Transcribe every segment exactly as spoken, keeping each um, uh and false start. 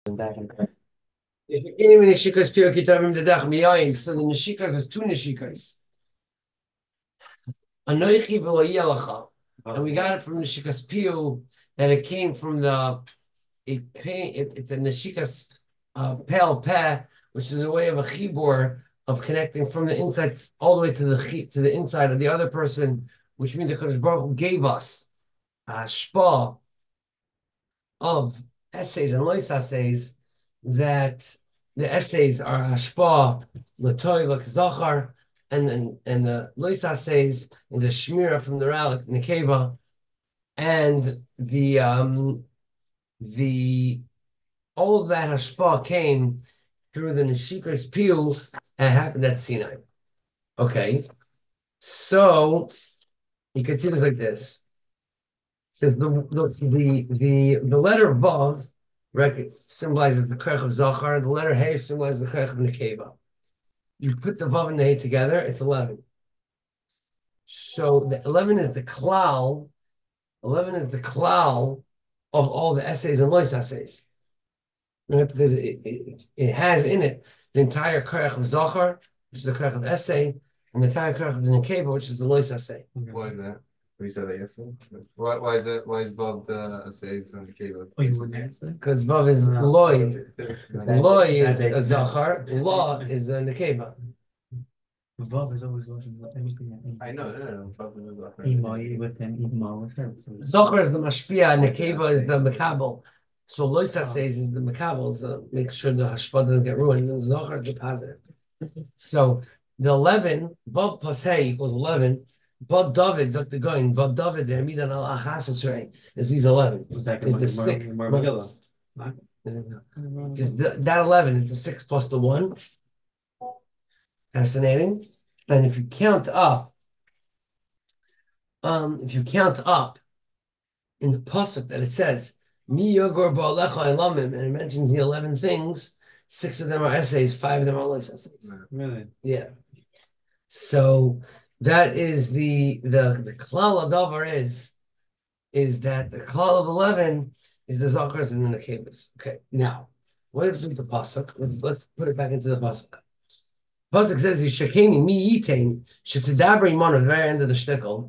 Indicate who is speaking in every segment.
Speaker 1: Back and forth. If you can't even Nishikas Pio Kitabim Dedach Miyayin, so the Nishikas are two Nishikas. Anoichi V'lo Yelacha. And we got it from Nishikas Pio, that it came from the, it came, it, it's a Nishikas uh, Pel Peh, which is a way of a chibur of connecting from the inside all the way to the to the inside of the other person, which means the Kodesh Baruch Hu gave us a shpa of essays and lois essays, that the essays are hashpa, latoy, zachar, and then and the lois essays and the shmira from the ralik nekeva, and the um the all of that hashpa came through the neshika's peel and happened at Sinai. Okay, so he continues like this. Says the the the the, the letter Vav symbolizes the Kerech of Zachar. The letter Hey symbolizes the Kerech of Nekeva. You put the Vav and the Hey together, it's eleven. So the eleven is the klal. eleven is the klal of all the essays and lois essays, right? Because it, it, it has in it the entire Kerech of Zachar, which is the Kerech of essay, and the entire Kerech of the Nekeva, which is the lois essay.
Speaker 2: Why is that? We said that yesterday. Why, why is it? Why is Bob the essays and the cable?
Speaker 1: Oh, you wouldn't answer? Because Vav is no. Loy. Loy is a Zachar. Law is a Nekeva.
Speaker 3: Vav is always watching anything.
Speaker 2: I know, no, no, Bob is a Zachar.
Speaker 3: Imai with them, Imai with her.
Speaker 1: Zachar is the Mashpia, Nekeva is the Mekabel. So Lois says is the Mekabel, is the make sure the Hashpah doesn't get ruined, and Zachar is the positive. So the eleven, Vav plus Hey equals eleven. But David, Doctor Goin, but David, Hamidan al Achas Esrei, is these eleven. Is the six. Is that eleven is the six plus the one. Fascinating. And if you count up, um, if you count up in the pasuk that it says, Mi Yogor Ba'alecha Elamim, and it mentions the eleven things, six of them are essays, five of them are less essays.
Speaker 3: Really?
Speaker 1: Yeah. So that is the the the klal adavar is is that the klal of eleven is the zakars and the nekevas. Okay, now what is with the pasuk? Let's let's put it back into the pasuk. Pasuk says yishakeni mi yitain shetidabri imon at the very end of the shtickle.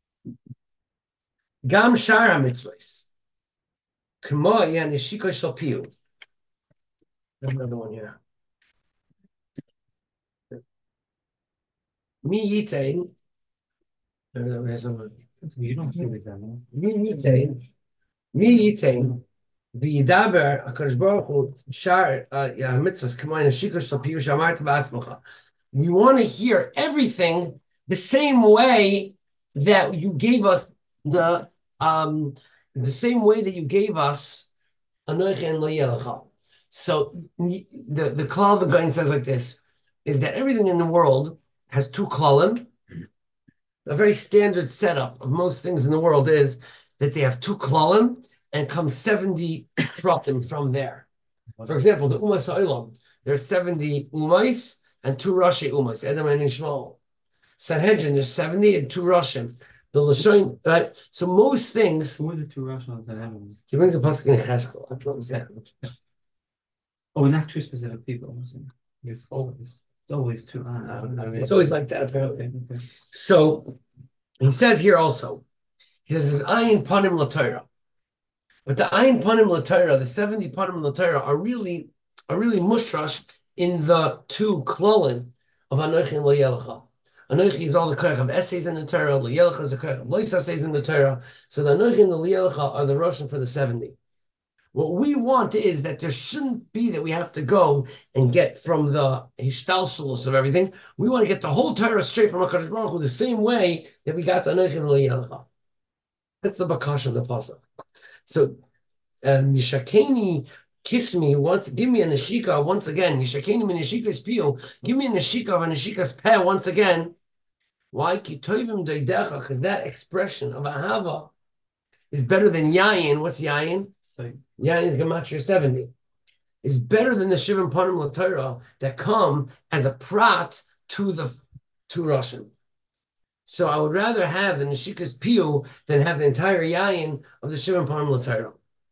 Speaker 1: Gam shar hamitzvos kamo yanishika shalpiu. Another one here. Mi yitain.
Speaker 3: You don't see it that much.
Speaker 1: Mi yitain. Mi yitain. V'yidaber HaKadosh Baruch Hu shar mitzvahs k'moy neshika shalpiu shamarta ba'atzmacha. We want to hear everything the same way that you gave us the um the same way that you gave us Anoich and Lo Yelecha. So the the klal of the Gaon says like this: is that everything in the world has two klalim. A very standard setup of most things in the world is that they have two klalim and come seventy pratim from there. For example, the Umas Ha'olam, there's seventy umais and two Rashi umas, Edom and Ishmael. Sanhedrin, there's seventy and two Rashim. The Lashon, right? So most things.
Speaker 3: Who are the two Russians that have them?
Speaker 1: He brings a pasuk in Cheskel. I don't exactly.
Speaker 3: Oh, not two specific people. It's always, it's always two. Ah,
Speaker 1: I mean, it's always like that, apparently. Okay. So he says here also, he says, Ayin Panim LaTorah. But the Ayin Panim LaTorah, the seventy Panim LaTorah, are really, are really mushrash in the two klolim of Anochi and Lo Yelecha. Anochi is all the kerech of essays in the Torah. Lo Yelecha is the kerech of lois essays in the Torah. So the Anochi and the Lo Yelecha are the Russian for the seventy. What we want is that there shouldn't be that we have to go and get from the hishtalshalos of everything. We want to get the whole Torah straight from HaKadosh Baruch Hu the same way that we got the Anochi and Lo Yelecha. That's the bakash of the pasuk. So, um, Yishakeni kiss me once, give me a neshika once again. Yishakeni min neshika's pio. Give me a neshika of a neshika's peh once again. Why? Ki toivim doidecha, because that expression of ahava is better than yayin. What's yayin?
Speaker 3: So,
Speaker 1: yayin is gematria seventy. Is better than the shivim panim l'Torah that come as a prat to the to Russian. So I would rather have the neshika's pio than have the entire yayin of the shivim panim l'Torah.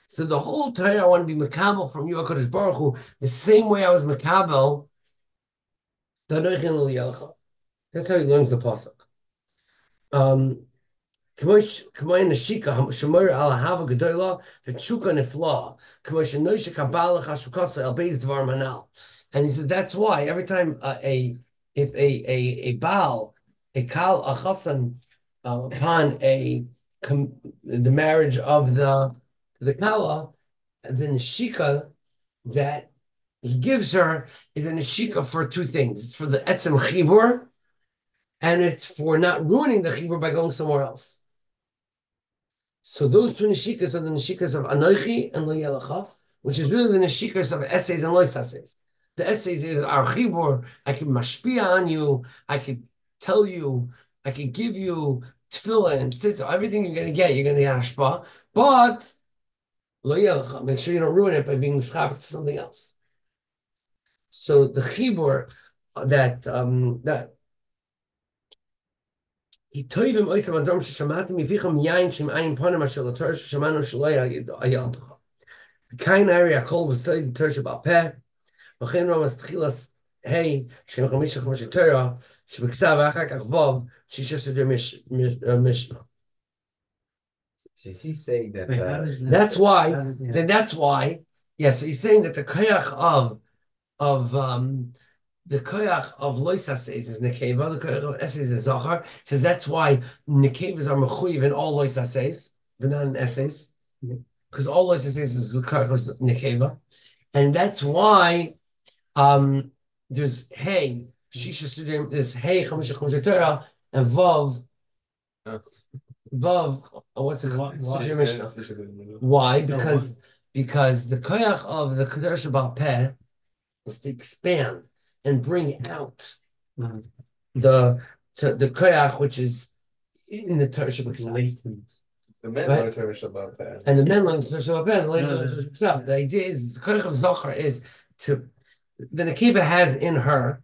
Speaker 1: So the whole Torah, I want to be Makabel from you, HaKadosh Baruch Hu, the same way I was Makabel. That's how he learns the pasuk. Um, K'moy neshika hamshamor al hava gedola v'tshuka nefla k'moy shenoisha kabbalah chashukasa el beis dvar manal. And he says that's why every time uh, a if a a a baal a kal a chasan uh, upon a com, the marriage of the the kala, the neshika that he gives her is a neshika for two things. It's for the etzem chibur, and it's for not ruining the chibur by going somewhere else. So those two neshikas are the neshikas of Anochi and Lo Yelacha, which is really the neshikas of essays and lois essays. The essays is our chibur. I can mashpia on you. I could tell you. I could give you tefillah and tzitzit. Everything you're going to get, you're going to get hashpa. But Lo Yelacha, make sure you don't ruin it by being mischaber to something else. So the chibur that um, that. He told him, "Oisam adam sheshamati mificham yain shem ayin panim asher l'Torah sheshamanu shalei hayaltecha." The kain area called was said Torah shabal peh. V'chein ramas tchilas hey shem chamisha chamisha Torah shebeksav achar kach vav shisha seder mishnah.
Speaker 4: So is he saying that?
Speaker 3: Wait,
Speaker 4: Uh,
Speaker 3: how does that-
Speaker 1: That's why.
Speaker 3: how does- yeah.
Speaker 1: Then that's why. Yes, so he's saying that the koyach of of um. The koyach of lois haseis is nekeva. The koyach of essays is zachar. Says that's why nekevas are mechuyev in all lois haseis, but not in essays, because all lois haseis is the koyach of nekeva, and that's why um, there's hey shisha sudim. There's hey chamisha chamisha Torah and vav
Speaker 2: Oh.
Speaker 1: vav. uh, What's it called?
Speaker 3: Why?
Speaker 1: Sudim Mishnah. Why? Because because the koyach of the Kedosh Baal Peh is to expand and bring out
Speaker 3: Mhm.
Speaker 1: the to, the koyach which is in the Torah Shabbat,
Speaker 3: Latent.
Speaker 2: The men
Speaker 1: Right.
Speaker 2: learn Torah Shabbat peh.
Speaker 1: and the men learn the Torah Shabbat, and the ladies
Speaker 3: No,
Speaker 1: learn
Speaker 3: no.
Speaker 1: the Torah Shabbat. The idea is the koyach of Zohar is to the Nekiva has in her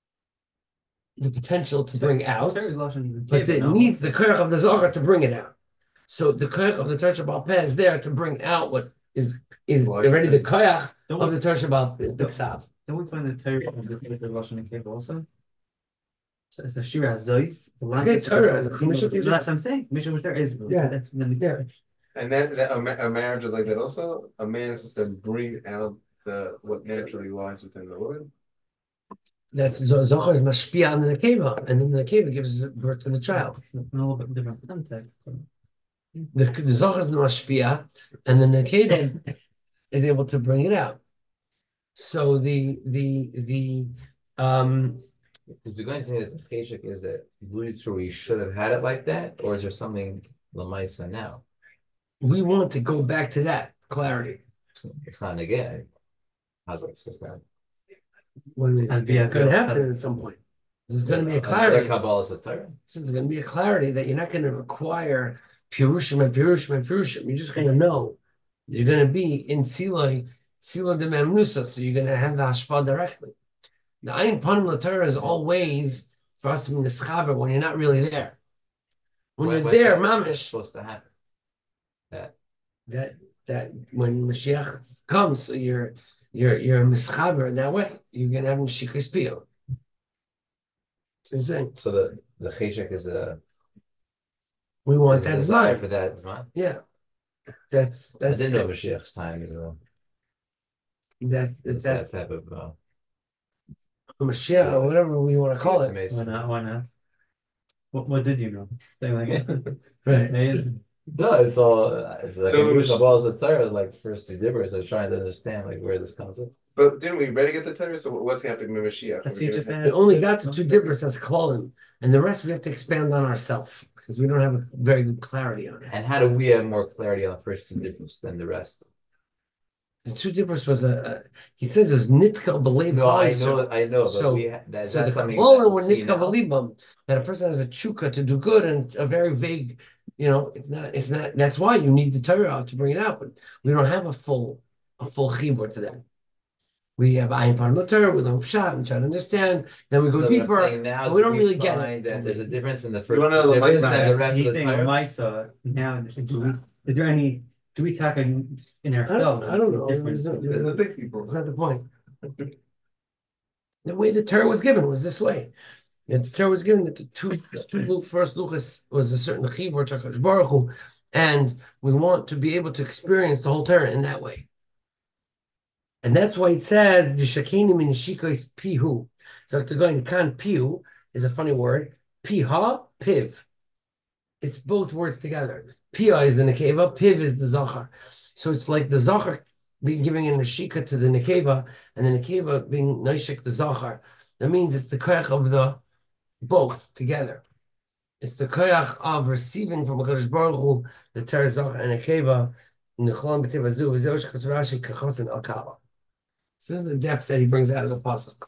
Speaker 1: the potential to bring out,
Speaker 3: Terry Lawson even
Speaker 1: but
Speaker 3: gave
Speaker 1: it
Speaker 3: no.
Speaker 1: needs the koyach of the Zohar to bring it out. So the koyach of the Torah Shabbat Peh is there to bring out what is is
Speaker 2: Why?
Speaker 1: already the koyach
Speaker 3: Don't
Speaker 1: of
Speaker 3: we,
Speaker 1: the Torah Shabbat B'Ksav.
Speaker 3: don't we find the Terry of the Lawson and cave also? So it's a Shira Zois. The
Speaker 1: Okay,
Speaker 3: language.
Speaker 1: Torah,
Speaker 3: of-
Speaker 1: the Chumash-
Speaker 3: No, that's what I'm saying. Mishnah was there is.
Speaker 1: Yeah.
Speaker 3: That's then
Speaker 1: Yeah.
Speaker 2: And that, that a, ma- a marriage is like that also. A man is supposed to bring out the what naturally lies within the woman.
Speaker 1: That's Zohar is mashpia on the Nekeva, and then the Nekeva gives birth to the child.
Speaker 3: It's in a little bit different context. but-
Speaker 1: The, the Zohar is the mashpia, and the Nekeva is able to bring it out. So the the the um
Speaker 4: is the guy saying that the cheshek is that alluded to where you should have had it like that, or is there something lamaisa now?
Speaker 1: we want to go back to that clarity
Speaker 4: It's, it's not again. How's that supposed to happen?
Speaker 1: when it,
Speaker 3: And be a
Speaker 1: it's going to
Speaker 3: good-
Speaker 1: happen at some point. There's going to be a
Speaker 4: Another
Speaker 1: clarity.
Speaker 4: Kabbalah is a Torah.
Speaker 1: So there's going to be a clarity that you're not going to require pirushim and pirushim and pirushim. You're just going to know you're going to be in siloi sila de memnusa, so you're going to have the hashpah directly. The ayin panim l'Torah is always for us to be neschaber when you're not really there. When
Speaker 4: When-
Speaker 1: you're
Speaker 4: when
Speaker 1: there,
Speaker 4: that- that's
Speaker 1: mamish,
Speaker 4: supposed to happen. That
Speaker 1: that that when Mashiach comes, so you're you're you're mischaber in that way. You're going to have Mashiach's piyah. So he's saying
Speaker 4: so the the cheshek is a
Speaker 1: we want
Speaker 4: is a
Speaker 1: that
Speaker 4: desire
Speaker 1: zman.
Speaker 4: for that zman.
Speaker 1: Yeah, that's
Speaker 4: I
Speaker 1: that's
Speaker 4: didn't know Mashiach's time is a
Speaker 1: that's
Speaker 4: is
Speaker 1: that's
Speaker 4: that type of. Uh,
Speaker 1: Mashiach or whatever we want to call
Speaker 4: it's
Speaker 1: it.
Speaker 3: Why
Speaker 4: amazing.
Speaker 3: not? Why not? What What did you know? Thing like it.
Speaker 1: Right.
Speaker 3: Amazing.
Speaker 4: No, it's all it's like
Speaker 2: So
Speaker 4: so,
Speaker 2: Mash-
Speaker 4: Kabbalah is a Torah, like the first two dibbers. I'm trying to understand like where this comes from.
Speaker 2: But didn't we ready to get the Torah? So what's happening with Mashiach?
Speaker 3: That's
Speaker 2: Are
Speaker 3: what
Speaker 2: we
Speaker 3: you
Speaker 2: gonna
Speaker 3: just
Speaker 2: have-
Speaker 1: We
Speaker 3: said.
Speaker 1: only got to two dibbers as klolim, and the rest we have to expand on ourselves because we don't have a very good clarity on
Speaker 4: And
Speaker 1: it.
Speaker 4: how do we have more clarity on the first two dibbers than the rest?
Speaker 1: The two dibbers was a, a he says it was nitka believe.
Speaker 4: No, I know, I know, but
Speaker 1: So-
Speaker 4: we ha- that,
Speaker 1: So the
Speaker 4: that's something
Speaker 1: kabbalah
Speaker 4: that
Speaker 1: were
Speaker 4: we see
Speaker 1: nitka
Speaker 4: now.
Speaker 1: belibam, that a person has a chukka to do good and a very vague, you know, it's not, it's not. That's why you need the Torah to bring it out, but we don't have a full, a full chibur to that. We have ayin par Torah, we learn pshat, we try to understand, then we go
Speaker 4: No, but I'm
Speaker 1: deeper.
Speaker 4: saying now
Speaker 1: and we don't
Speaker 4: we
Speaker 1: really get
Speaker 4: find
Speaker 1: it.
Speaker 4: that there's a difference in the
Speaker 2: You
Speaker 4: first
Speaker 2: wanna know the
Speaker 4: dibbers
Speaker 2: Lamaisa?
Speaker 4: and the rest
Speaker 3: He's
Speaker 4: of the
Speaker 3: saying
Speaker 4: Torah.
Speaker 3: Lamaisa now. Is there any do we talk in, in
Speaker 1: I
Speaker 3: ourselves?
Speaker 1: don't, I don't know.
Speaker 3: Different.
Speaker 1: There's no-
Speaker 2: The,
Speaker 1: there's
Speaker 2: the
Speaker 1: no-
Speaker 2: big people.
Speaker 1: That's not the point. The way the Torah was given was this way. And the Torah was given that the two, two Lu- first Luchas was a certain chibur to HaKadosh Baruch Hu, and we want to be able to experience the whole Torah in that way. And that's why it says the Shekenim in Shikois Pihu. So to go in Kan Pihu is a funny word. Piha, Piv. It's both words together. Pia is the Nekeva, Piv is the Zachar. So it's like the Zachar being giving a Neshika to the Nekeva, and the Nekeva being Neshik the Zachar. That means it's the koyach of the both together. It's the koyach of receiving from HaKadosh Baruch Hu the Torah Zachar and Nekeva. Nechlam b'teva zu v'zeu shechas Rashi kachos al kala. So this is the depth that he brings out of the pasuk.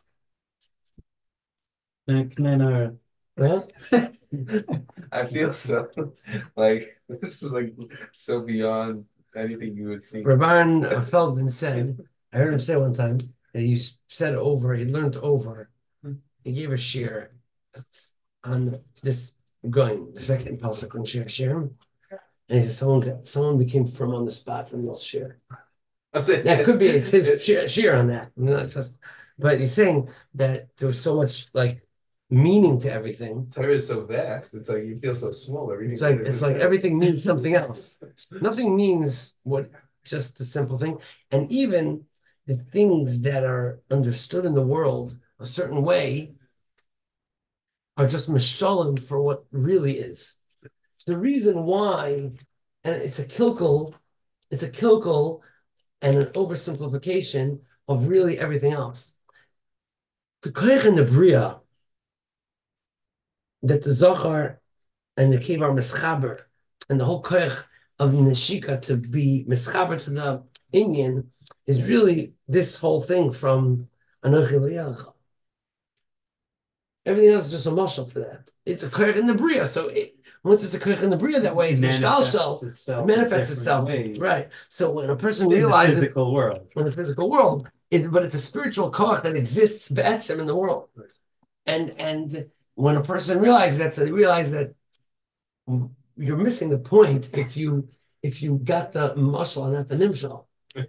Speaker 1: Huh?
Speaker 2: I feel so like this is like so beyond anything you would see.
Speaker 1: Rabban Feldman said, I heard him say one time that he said over, he learned over, he gave a share on this going, the second pasuk on share share, and he said someone got, someone became firm on the spot from this share.
Speaker 2: I'm saying
Speaker 1: That could be it's his share, share on that, not just. But he's saying that there was so much like meaning to everything.
Speaker 2: Torah is so vast. It's like you feel so small. Everything.
Speaker 1: It's like it's like everything means something else. Nothing means what just the simple thing. And even the things that are understood in the world a certain way are just mishalim for what really is. The reason why, and it's a kilkel, it's a kilkel and an oversimplification of really everything else. The koyach in the bria that the Zachar and the Kev are mischaber, and the whole koyach of Neshika to be mischaber to the Indian is really this whole thing from Anochi L'Yalcha. Everything else is just a marshal for that. It's a koyach in the bria, so it, once it's a koyach in the bria that way, it's mishtalshel. It manifests itself, right? So when a person
Speaker 3: in
Speaker 1: realizes
Speaker 3: the physical world,
Speaker 1: in the physical world, is but it's a spiritual koyach that exists b'etzem in the world, and and when a person realizes that, so they realize that you're missing the point if you if you got the mashal and not the nimshal,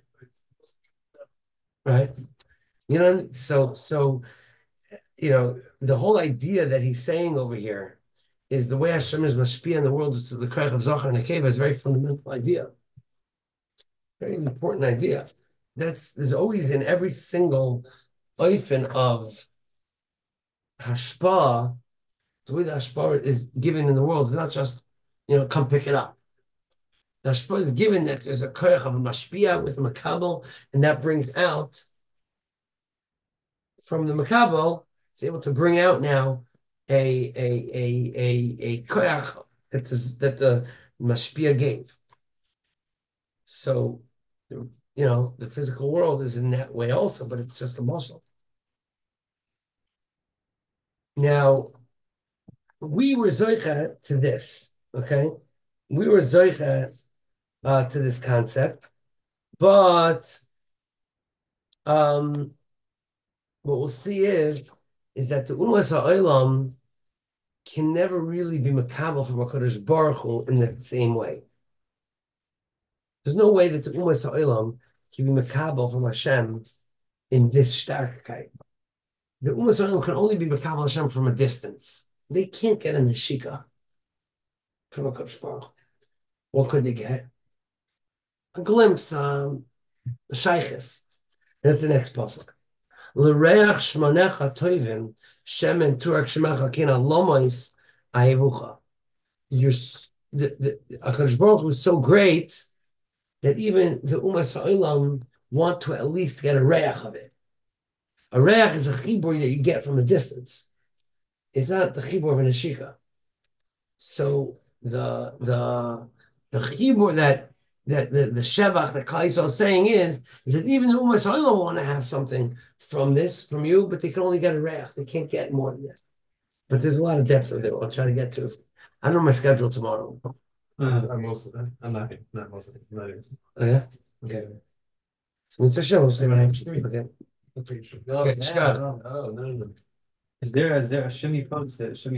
Speaker 1: right? You know, so so you know the whole idea that he's saying over here is the way Hashem is mashpia in the world is the koyach of Zachar and Nekeva is a very fundamental idea, very important idea. That's there's always in every single oifen of hashpah. The way the hashpah is given in the world is not just, you know, come pick it up. The hashpah is given that there's a koyach of a mashpia with a makabel, and that brings out from the makabel, it's able to bring out now a a a a a koyach that is that the mashpia gave. So, you know, the physical world is in that way also, but it's just a muscle. Now, we were zoicha to this, okay? We were zoicha uh, to this concept, but um, what we'll see is is that the umas ha'olam can never really be makabel from HaKadosh Baruch Hu in the same way. There's no way that the umas ha'olam can be makabel from Hashem in this starkheit. The umas ha'olam can only be makabel Hashem from a distance. They can't get a neshika from HaKadosh Baruch Hu. What could they get? A glimpse, um, a shaykhis. That's the next pasuk. L'reach shmanecha toivim shemen turak shemecha kina lomois ahevucha. You're the the HaKadosh Baruch Hu was so great that even the umas ha'olam want to at least get a reach of it. A reach is a chibur that you get from a distance. It's not the chibur of a neshika. So the the the chibur that that the, the shevach that Klal Yisrael is saying is, is that even the umas ha'olam want to have something from this, from you, but they can only get a reach. They can't get more than that. But there's a lot of depth of it. I'll try to get to. I don't know my schedule tomorrow.
Speaker 3: uh,
Speaker 2: I'm most of them. I'm not. Not most of them. Not even.
Speaker 1: Oh yeah. Okay. So it's a show. We'll see what happens. Okay.
Speaker 2: I'm pretty sure.
Speaker 1: Okay,
Speaker 2: no,
Speaker 1: Scott.
Speaker 2: no, no, no, no.
Speaker 3: is there is there a shimmy post that shimmy